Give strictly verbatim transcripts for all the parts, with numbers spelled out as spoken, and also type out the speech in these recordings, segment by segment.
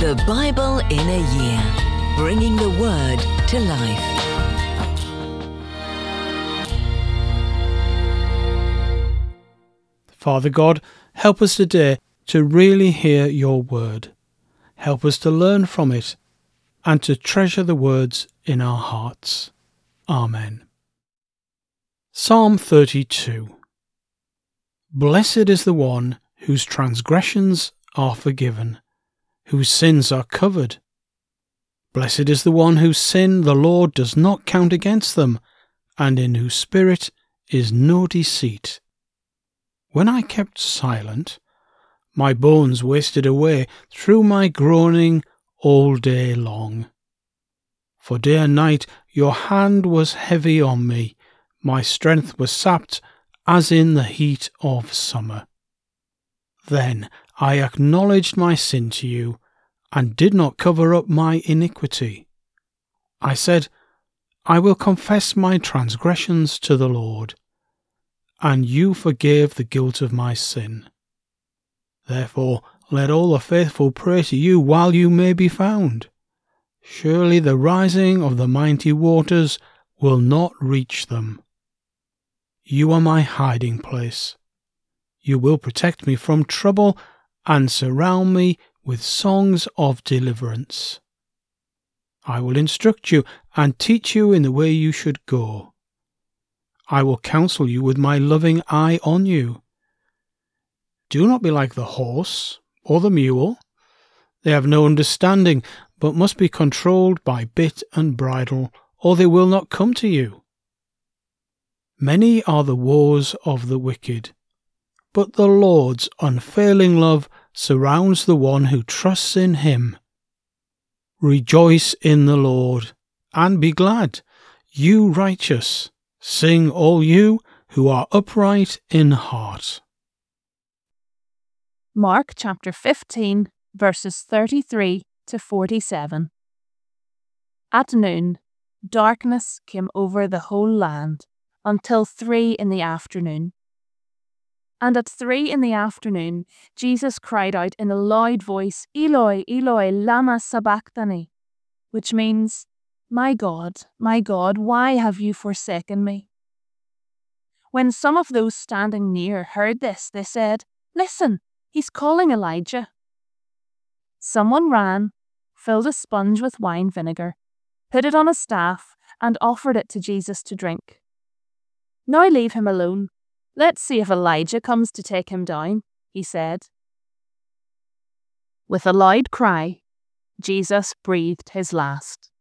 The Bible in a Year, bringing the Word to life. Father God, help us today to really hear your word. Help us to learn from it and to treasure the words in our hearts. Amen. Psalm thirty-two. Blessed is the one whose transgressions are forgiven, whose sins are covered. Blessed is the one whose sin the Lord does not count against them, and in whose spirit is no deceit. When I kept silent, my bones wasted away through my groaning all day long. For day and night your hand was heavy on me, my strength was sapped as in the heat of summer. Then I acknowledged my sin to you, and did not cover up my iniquity. I said, I will confess my transgressions to the Lord, and you forgave the guilt of my sin. Therefore let all the faithful pray to you while you may be found. Surely the rising of the mighty waters will not reach them. You are my hiding place. You will protect me from trouble and surround me with songs of deliverance. I will instruct you and teach you in the way you should go. I will counsel you with my loving eye on you. Do not be like the horse or the mule. They have no understanding, but must be controlled by bit and bridle, or they will not come to you. Many are the woes of the wicked, but the Lord's unfailing love surrounds the one who trusts in him. Rejoice in the Lord, and be glad, you righteous. Sing all you who are upright in heart. Mark chapter fifteen, verses thirty-three to forty-seven. At noon, darkness came over the whole land until three in the afternoon. And at three in the afternoon, Jesus cried out in a loud voice, Eloi, Eloi, lama sabachthani, which means, My God, my God, why have you forsaken me? When some of those standing near heard this, they said, Listen, he's calling Elijah. Someone ran, filled a sponge with wine vinegar, put it on a staff, and offered it to Jesus to drink. Now leave him alone. Let's see if Elijah comes to take him down, he said. With a loud cry, Jesus breathed his last.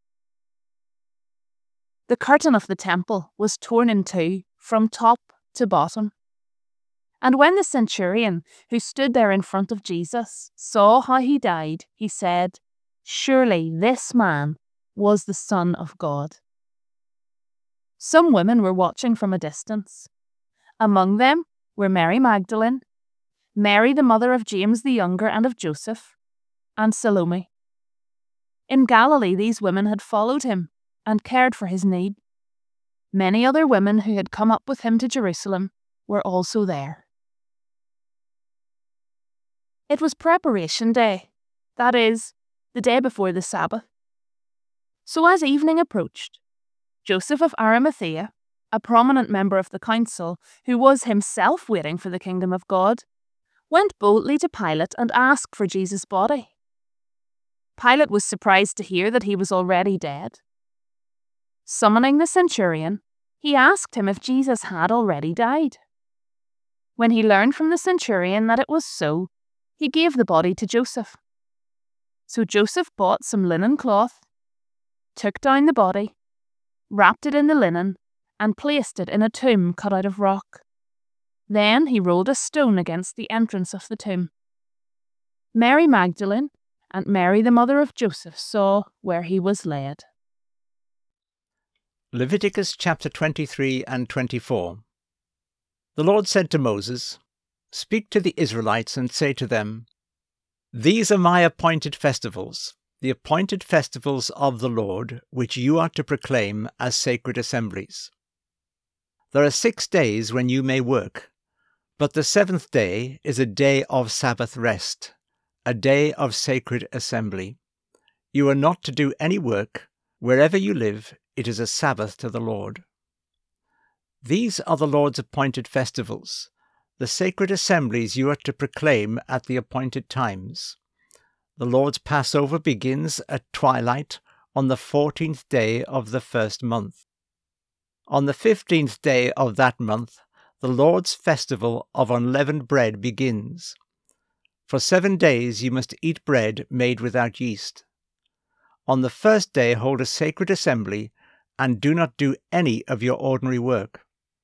The curtain of the temple was torn in two from top to bottom. And when the centurion who stood there in front of Jesus saw how he died, he said, Surely this man was the Son of God. Some women were watching from a distance. Among them were Mary Magdalene, Mary the mother of James the Younger and of Joseph, and Salome. In Galilee these women had followed him and cared for his need. Many other women who had come up with him to Jerusalem were also there. It was preparation day, that is, the day before the Sabbath. So as evening approached, Joseph of Arimathea, a prominent member of the council who was himself waiting for the kingdom of God, went boldly to Pilate and asked for Jesus' body. Pilate was surprised to hear that he was already dead. Summoning the centurion, he asked him if Jesus had already died. When he learned from the centurion that it was so, he gave the body to Joseph. So Joseph bought some linen cloth, took down the body, wrapped it in the linen, and placed it in a tomb cut out of rock. Then he rolled a stone against the entrance of the tomb. Mary Magdalene and Mary the mother of Joseph saw where he was laid. Leviticus chapter twenty-three and twenty-four. The Lord said to Moses, Speak to the Israelites and say to them, These are my appointed festivals, the appointed festivals of the Lord, which you are to proclaim as sacred assemblies. There are six days when you may work, but the seventh day is a day of Sabbath rest, a day of sacred assembly. You are not to do any work. Wherever you live, it is a Sabbath to the Lord. These are the Lord's appointed festivals, the sacred assemblies you are to proclaim at the appointed times. The Lord's Passover begins at twilight on the fourteenth day of the first month. On the fifteenth day of that month, the Lord's festival of unleavened bread begins. For seven days you must eat bread made without yeast. On the first day hold a sacred assembly, and do not do any of your ordinary work.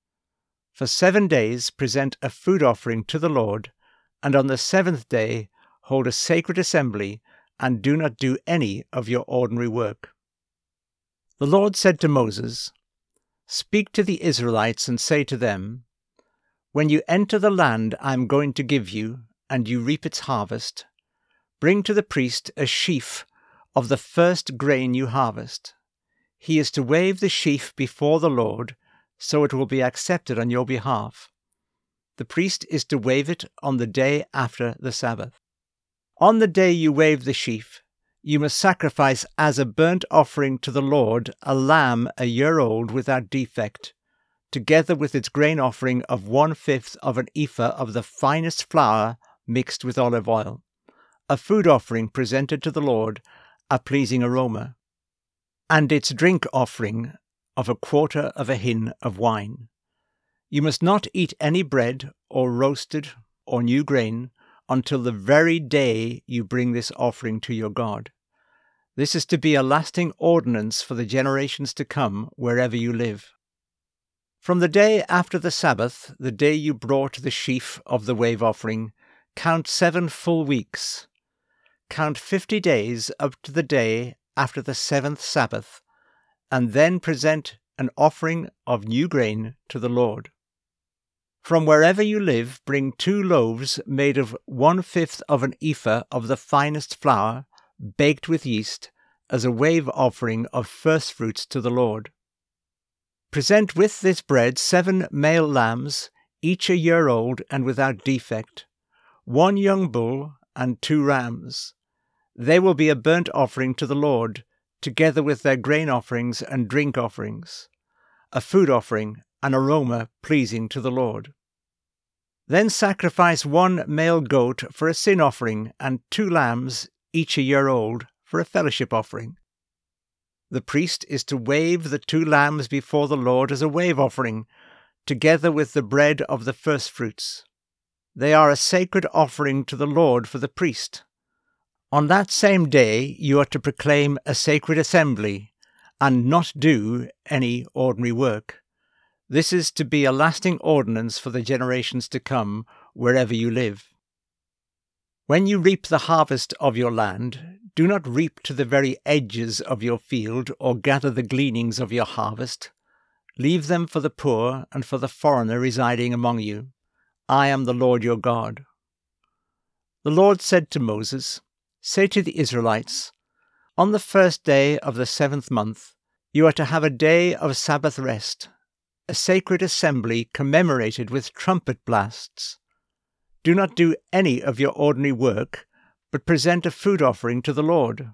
For seven days present a food offering to the Lord, and on the seventh day hold a sacred assembly, and do not do any of your ordinary work. The Lord said to Moses, "Speak to the Israelites and say to them, when you enter the land I am going to give you, and you reap its harvest, bring to the priest a sheaf of the first grain you harvest. He is to wave the sheaf before the Lord, so it will be accepted on your behalf. The priest is to wave it on the day after the Sabbath. On the day you wave the sheaf, you must sacrifice as a burnt offering to the Lord a lamb a year old without defect, together with its grain offering of one-fifth of an ephah of the finest flour mixed with olive oil, a food offering presented to the Lord, a pleasing aroma, and its drink offering of a quarter of a hin of wine. You must not eat any bread or roasted or new grain until the very day you bring this offering to your God. This is to be a lasting ordinance for the generations to come wherever you live. From the day after the Sabbath, the day you brought the sheaf of the wave offering, count seven full weeks. Count fifty days up to the day after the seventh Sabbath, and then present an offering of new grain to the Lord. From wherever you live, bring two loaves made of one-fifth of an ephah of the finest flour, baked with yeast, as a wave offering of firstfruits to the Lord. Present with this bread seven male lambs, each a year old and without defect, one young bull and two rams. They will be a burnt offering to the Lord, together with their grain offerings and drink offerings, a food offering, an aroma pleasing to the Lord. Then sacrifice one male goat for a sin offering and two lambs, each a year old, for a fellowship offering. The priest is to wave the two lambs before the Lord as a wave offering, together with the bread of the firstfruits. They are a sacred offering to the Lord for the priest. On that same day you are to proclaim a sacred assembly, and not do any ordinary work. This is to be a lasting ordinance for the generations to come, wherever you live. When you reap the harvest of your land, do not reap to the very edges of your field, or gather the gleanings of your harvest. Leave them for the poor and for the foreigner residing among you. I am the Lord your God. The Lord said to Moses, "Say to the Israelites, on the first day of the seventh month, you are to have a day of Sabbath rest, a sacred assembly commemorated with trumpet blasts. Do not do any of your ordinary work, but present a food offering to the Lord."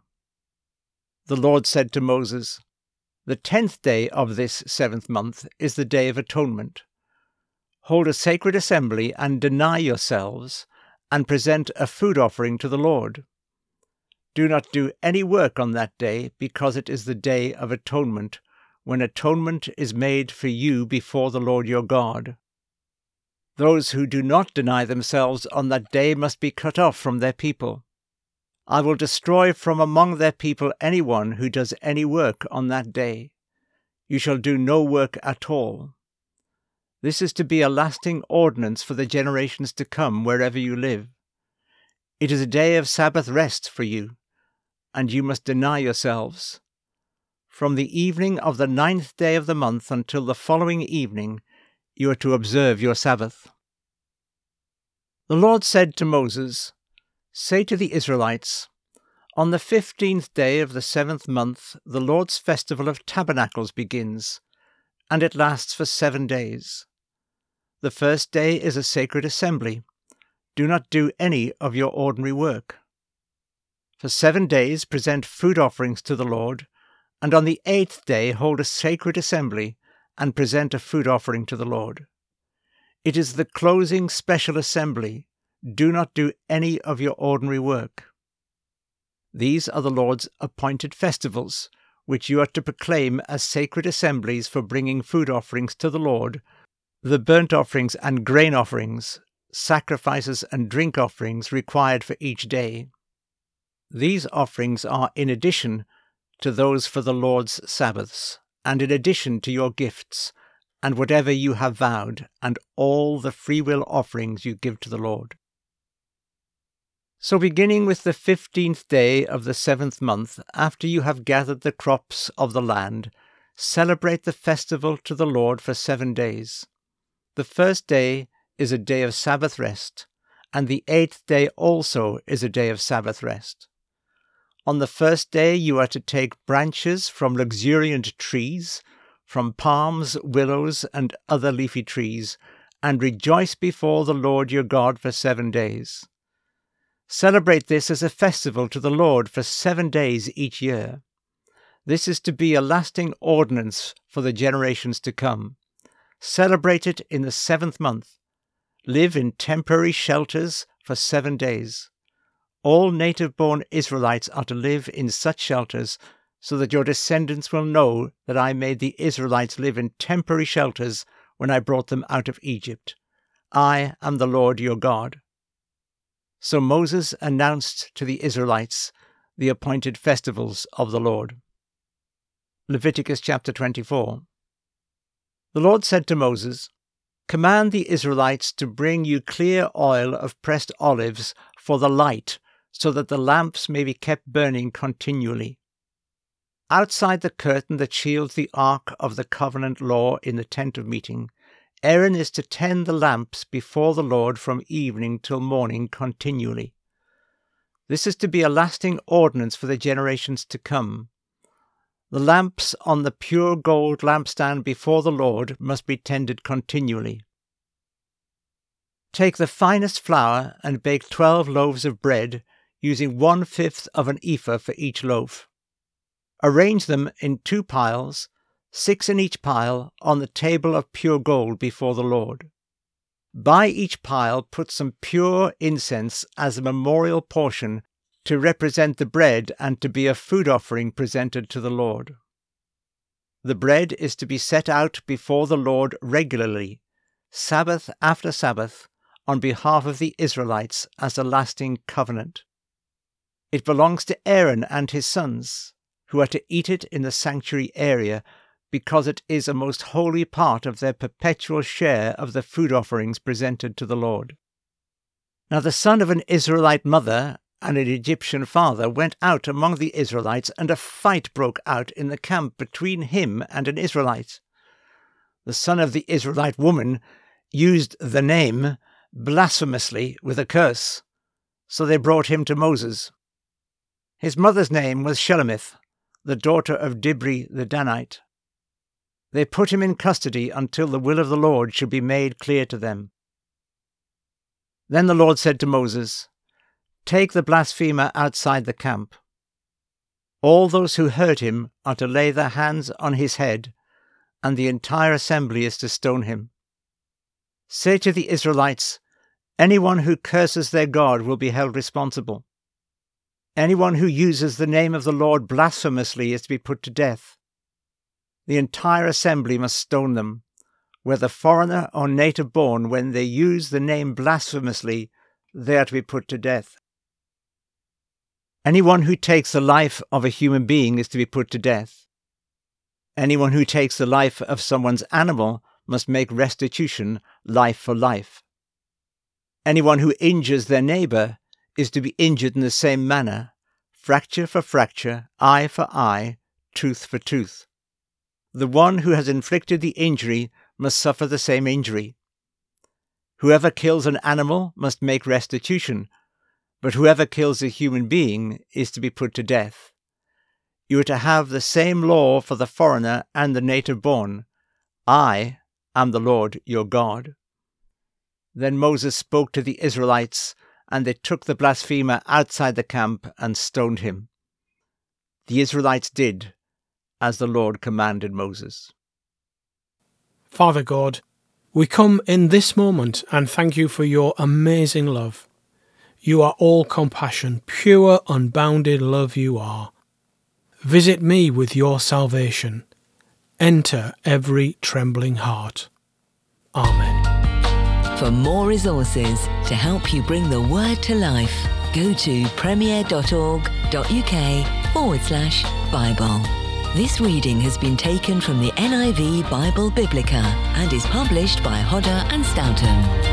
The Lord said to Moses, "The tenth day of this seventh month is the Day of Atonement. Hold a sacred assembly and deny yourselves, and present a food offering to the Lord. Do not do any work on that day, because it is the Day of Atonement, when atonement is made for you before the Lord your God. Those who do not deny themselves on that day must be cut off from their people. I will destroy from among their people anyone who does any work on that day. You shall do no work at all. This is to be a lasting ordinance for the generations to come wherever you live. It is a day of Sabbath rest for you, and you must deny yourselves. From the evening of the ninth day of the month until the following evening, you are to observe your Sabbath." The Lord said to Moses, "Say to the Israelites, on the fifteenth day of the seventh month, the Lord's festival of tabernacles begins, and it lasts for seven days. The first day is a sacred assembly. Do not do any of your ordinary work. For seven days present food offerings to the Lord, and on the eighth day hold a sacred assembly and present a food offering to the Lord. It is the closing special assembly. Do not do any of your ordinary work. These are the Lord's appointed festivals, which you are to proclaim as sacred assemblies for bringing food offerings to the Lord, the burnt offerings and grain offerings, sacrifices and drink offerings required for each day. These offerings are in addition to those for the Lord's Sabbaths, and in addition to your gifts, and whatever you have vowed, and all the freewill offerings you give to the Lord. So beginning with the fifteenth day of the seventh month, after you have gathered the crops of the land, celebrate the festival to the Lord for seven days. The first day is a day of Sabbath rest, and the eighth day also is a day of Sabbath rest. On the first day you are to take branches from luxuriant trees, from palms, willows, and other leafy trees, and rejoice before the Lord your God for seven days. Celebrate this as a festival to the Lord for seven days each year. This is to be a lasting ordinance for the generations to come. Celebrate it in the seventh month. Live in temporary shelters for seven days. All native-born Israelites are to live in such shelters, so that your descendants will know that I made the Israelites live in temporary shelters when I brought them out of Egypt. I am the Lord your God. So Moses announced to the Israelites the appointed festivals of the Lord. Leviticus chapter twenty-four. The Lord said to Moses, "Command the Israelites to bring you clear oil of pressed olives for the light, so that the lamps may be kept burning continually. Outside the curtain that shields the ark of the covenant law in the tent of meeting, Aaron is to tend the lamps before the Lord from evening till morning continually. This is to be a lasting ordinance for the generations to come. The lamps on the pure gold lampstand before the Lord must be tended continually. Take the finest flour and bake twelve loaves of bread, using one-fifth of an ephah for each loaf. Arrange them in two piles, six in each pile, on the table of pure gold before the Lord. By each pile put some pure incense as a memorial portion to represent the bread and to be a food offering presented to the Lord. The bread is to be set out before the Lord regularly, Sabbath after Sabbath, on behalf of the Israelites as a lasting covenant. It belongs to Aaron and his sons, who are to eat it in the sanctuary area, because it is a most holy part of their perpetual share of the food offerings presented to the Lord. Now the son of an Israelite mother and an Egyptian father went out among the Israelites, and a fight broke out in the camp between him and an Israelite. The son of the Israelite woman used the name blasphemously with a curse, so they brought him to Moses. His mother's name was Shelomith, the daughter of Dibri the Danite. They put him in custody until the will of the Lord should be made clear to them. Then the Lord said to Moses, "Take the blasphemer outside the camp. All those who heard him are to lay their hands on his head, and the entire assembly is to stone him. Say to the Israelites, anyone who curses their God will be held responsible. Anyone who uses the name of the Lord blasphemously is to be put to death. The entire assembly must stone them, whether foreigner or native born. When they use the name blasphemously, they are to be put to death. Anyone who takes the life of a human being is to be put to death. Anyone who takes the life of someone's animal must make restitution, life for life. Anyone who injures their neighbor is to be injured in the same manner, fracture for fracture, eye for eye, tooth for tooth. The one who has inflicted the injury must suffer the same injury. Whoever kills an animal must make restitution, but whoever kills a human being is to be put to death. You are to have the same law for the foreigner and the native born. I am the Lord your God." Then Moses spoke to the Israelites and they took the blasphemer outside the camp and stoned him. The Israelites did as the Lord commanded Moses. Father God, we come in this moment and thank you for your amazing love. You are all compassion, pure, unbounded love you are. Visit me with your salvation. Enter every trembling heart. Amen. For more resources to help you bring the word to life, go to premier.org.uk forward slash Bible. This reading has been taken from the N I V Bible Biblica and is published by Hodder and Stoughton.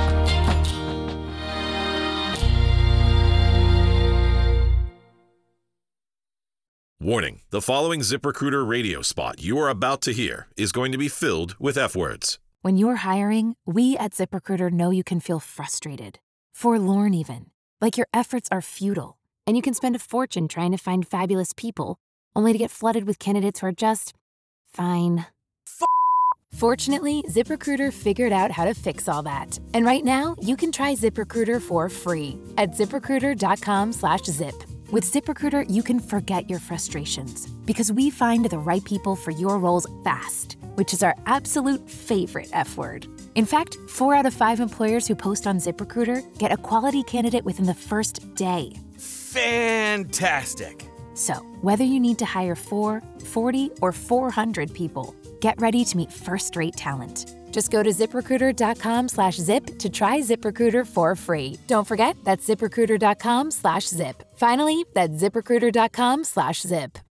Warning, the following ZipRecruiter radio spot you are about to hear is going to be filled with F-words. When you're hiring, we at ZipRecruiter know you can feel frustrated, forlorn even, like your efforts are futile, and you can spend a fortune trying to find fabulous people, only to get flooded with candidates who are just fine. F- Fortunately, ZipRecruiter figured out how to fix all that. And right now, you can try ZipRecruiter for free at ZipRecruiter.com slash zip. With ZipRecruiter, you can forget your frustrations because we find the right people for your roles fast, which is our absolute favorite F word. In fact, four out of five employers who post on ZipRecruiter get a quality candidate within the first day. Fantastic. So, whether you need to hire four, forty, or four hundred people, get ready to meet first-rate talent. Just go to ZipRecruiter.com slash zip to try ZipRecruiter for free. Don't forget, that's ZipRecruiter.com slash zip. Finally, that's ZipRecruiter.com slash zip.